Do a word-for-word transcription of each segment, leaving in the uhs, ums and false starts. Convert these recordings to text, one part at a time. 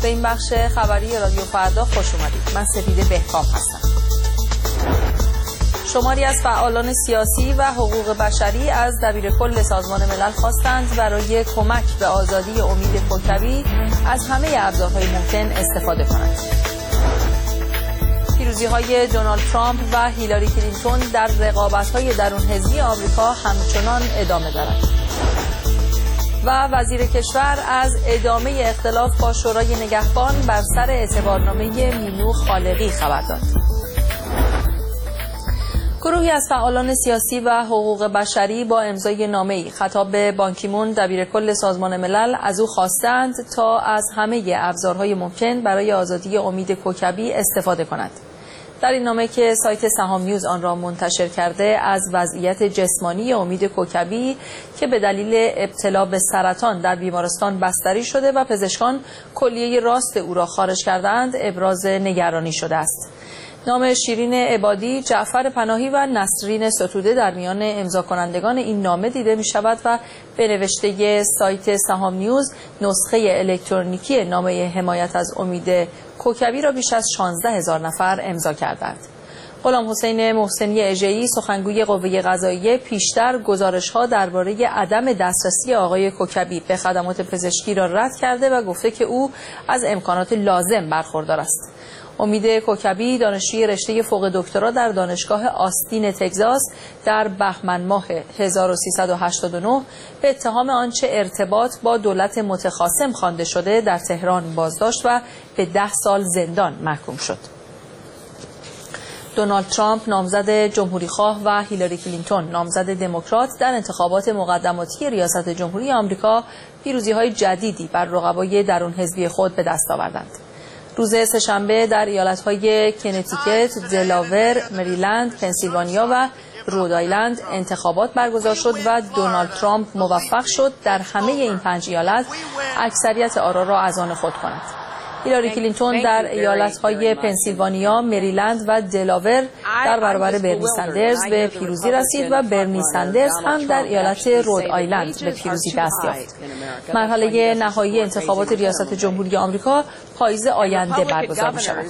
به این بخش خبری رادیو فردا خوش اومدید. من سپیده بهکام هستم. شماری از فعالان سیاسی و حقوق بشری از دبیرکل سازمان ملل خواستند برای کمک به آزادی امید کوکبی از همه ابزارهای ممکن استفاده کنند. پیروزی‌های دونالد ترامپ و هیلاری کلینتون در رقابت‌های درون حزبی آمریکا همچنان ادامه دارد. و وزیر کشور از ادامه اختلاف با شورای نگهبان بر سر اعتبارنامه مینو خالقی خبر داد. گروهی از فعالان سیاسی و حقوق بشری با امضای نامه‌ای خطاب به بان کی مون دبیرکل سازمان ملل از او خواستند تا از همه ابزارهای ممکن برای آزادی امید کوکبی استفاده کند. در این نامه که سایت سهام نیوز آن را منتشر کرده از وضعیت جسمانی امید کوکبی که به دلیل ابتلا به سرطان در بیمارستان بستری شده و پزشکان کلیه راست او را خارج کردند ابراز نگرانی شده است. نام شیرین عبادی، جعفر پناهی و نسرین ستوده در میان امضا کنندگان این نامه دیده می شود و به نوشته سایت سهام نیوز نسخه الکترونیکی نامه حمایت از امید کوکبی را بیش از شانزده هزار نفر امضا کردند. غلام حسین محسنی اژه‌ای سخنگوی قوه قضاییه پیشتر گزارش‌ها درباره عدم دسترسی آقای کوکبی به خدمات پزشکی را رد کرده و گفته که او از امکانات لازم برخوردار است. امید کوکبی دانشجوی رشته فوق دکترا در دانشگاه آستین تگزاس در بهمن ماه هزار و سیصد و هشتاد و نه به اتهام آنچه ارتباط با دولت متخاصم خوانده شده در تهران بازداشت و به ده سال زندان محکوم شد. دونالد ترامپ نامزد جمهوریخواه و هیلاری کلینتون نامزد دموکرات در انتخابات مقدماتی ریاست جمهوری آمریکا پیروزی‌های جدیدی بر رقبای درون حزبی خود به دست آوردند. روز سه‌شنبه در ایالت‌های کنتیکت، دلاور، مریلند، پنسیلوانیا و رودآیلند انتخابات برگزار شد و دونالد ترامپ موفق شد در همه این پنج ایالت اکثریت آرا را از آن خود کند. هیلاری کلینتون در ایالت‌های پنسیلوانیا، مریلند و دلاور در برابر برنی سندرز به پیروزی رسید و برنی سندرز هم در ایالت رودآیلند به پیروزی دست یافت. مرحله نهایی انتخابات ریاست جمهوری آمریکا پاییز آینده برگزار می‌شود.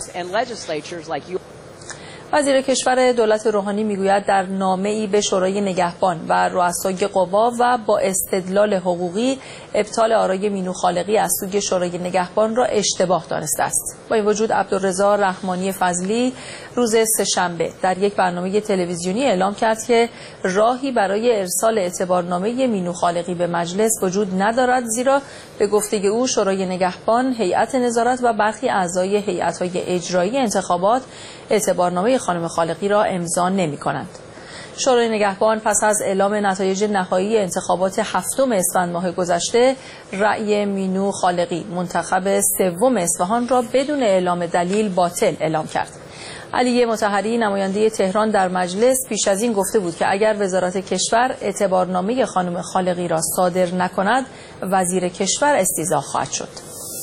وزیر کشور دولت روحانی میگوید در نامه‌ای به شورای نگهبان و رؤسای قوا و با استدلال حقوقی ابطال آرای مینو خالقی از سوی شورای نگهبان را اشتباه دانسته است. با این وجود عبدالرضا رحمانی فضلی روز سه‌شنبه در یک برنامه تلویزیونی اعلام کرد که راهی برای ارسال اعتبارنامه مینو خالقی به مجلس وجود ندارد، زیرا به گفته او شورای نگهبان، هیئت نظارت و برخی اعضای هیئت‌های اجرایی انتخابات اعتبارنامه خانم خالقی را امضا نمی‌کنند. شورای نگهبان پس از اعلام نتایج نهایی انتخابات هفتم اسفند ماه گذشته رأی مینو خالقی منتخب سوم اصفهان را بدون اعلام دلیل باطل اعلام کرد. علی مطهری نماینده تهران در مجلس پیش از این گفته بود که اگر وزارت کشور اعتبارنامه خانم خالقی را صادر نکند وزیر کشور استیضاح خواهد شد.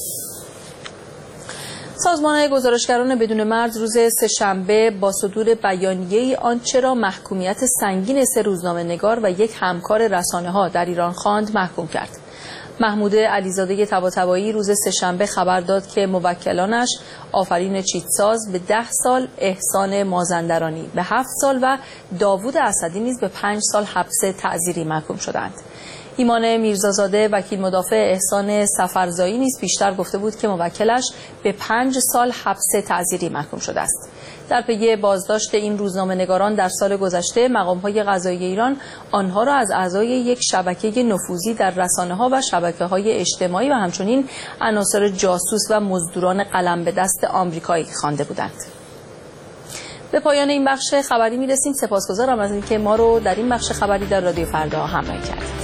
سازمان گزارشگران بدون مرز روز سه‌شنبه با صدور بیانیه‌ای آنچه را محکومیت سنگین سه روزنامه‌نگار و یک همکار رسانه‌ها در ایران خواند محکوم کرد. محمود علیزاده طباطبایی روز سه‌شنبه خبر داد که موکلانش آفرین چیتساز به ده سال، احسان مازندرانی به هفت سال و داوود اسدی نیز به پنج سال حبس تعزیری محکوم شدند. ایمان میرزازاده وکیل مدافع احسان سفرزایی نیز پیشتر گفته بود که موکلش به پنج سال حبس تعزیری محکوم شده است. در پی بازداشت این روزنامه‌نگاران در سال گذشته مقام‌های قضایی ایران آنها را از اعضای یک شبکه نفوذی در رسانه‌ها و شبکه‌های اجتماعی و همچنین عناصر جاسوس و مزدوران قلم به دست آمریکایی خوانده بودند. به پایان این بخش خبری می‌رسیم. سپاسگزارم از اینکه ما رو در این بخش خبری در رادیو فردا همراهی کردید.